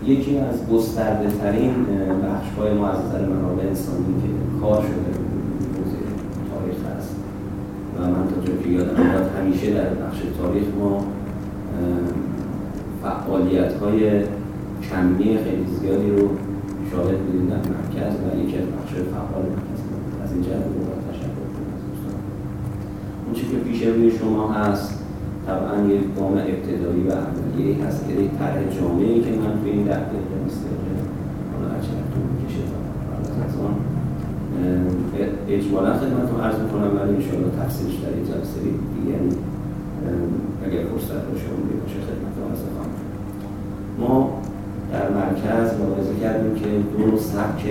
یکی از گسترده ترین بخش‌های ما از نظر منابع انسانی که کار شده حوزه تاریخ هست و من تا جایی که یادم میاد همیشه در بخش تاریخ ما فعالیت‌های کمی خیلی زیادی رو شاهد بودیم در مرکز و یکی از بخش‌های فعال مرکز از این جهت رو تشکر کنم از دوستان. اون چیزی که پیش روی شما هست طبعا یک گام ابتدایی و اولیه‌ای هست که یک طرح جامعی که من توی این 10 دقیقه مستقل حالا هرچقدر طول می‌کشه از آن اجمالا خدمتتون عرض می‌کنم ولی انشاءالله تفصیلش در یک جلسه دیگری اگر فرصت باشه اون باشه خدمتتون عرض خواهم. ما در مرکز ملاحظه کردیم که دو سبک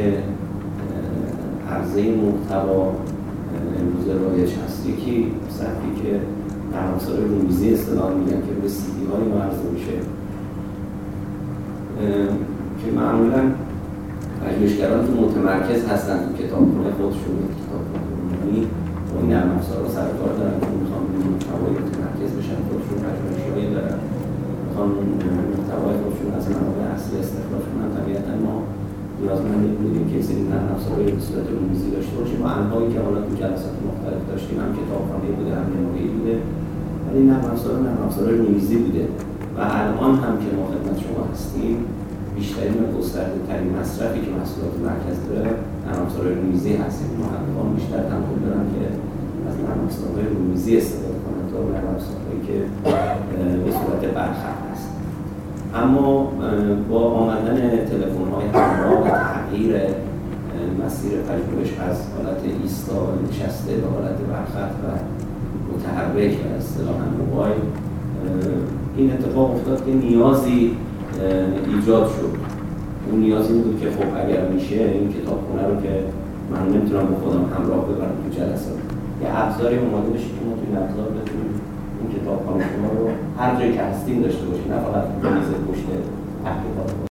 عرضه محتوا امروز رایج هست. یکی سبکی که در افزار رومیزی اصطلاح میگن که به CD های ما عرضه میشه که معمولا پژوهشگران که متمرکز هستن تو کتابخونه خودشون کتابخونه عمومی و این نرم افزارها سر کار دارن که میخوان محتوای متمرکز بشن خودشون پژوهش‌هایی دارن میخوان محتوای خودشون از منابع اصلی استخراج کنن. طبیعتا ما نیازمند بودیم که سری نرم افزارهای به صورت رومیزی داشته باشیم و انواعی که حالا تو جلسات مختلف داشتیم هم کتابخانه بوده هم نمایی بوده ولی نرم افزارهای رومیزی بوده و الان هم که ما خدمت شما هستیم بیشترین و گسترده‌ترین مصرفی که محصولات مرکز داره نرم افزارهای رومیزی هست. ما الان بیشتر تمایل دارن که از نرم افزارهای رومیزی استفاده کنند تا نرم افزارهایی که به صورت برخط هست. اما با آمدن تلفن‌های همراه و تغییر مسیر پژوهش از حالت ایستا و نشسته به حالت برخط و متحرک و اصطلاحاً موبایل این اتفاق افتاد که نیازی ایجاد شد. اون نیاز این بود که خب اگر میشه این کتابخونه رو که من نمیتونم با خودم همراه ببرم تو جلسات یه ابزاری اومده بشه که ما توی این ابزار بتونیم این کتابخانه شما رو هر جایی که هستیم داشته باشیم نه فقط میز پشت تحقیقات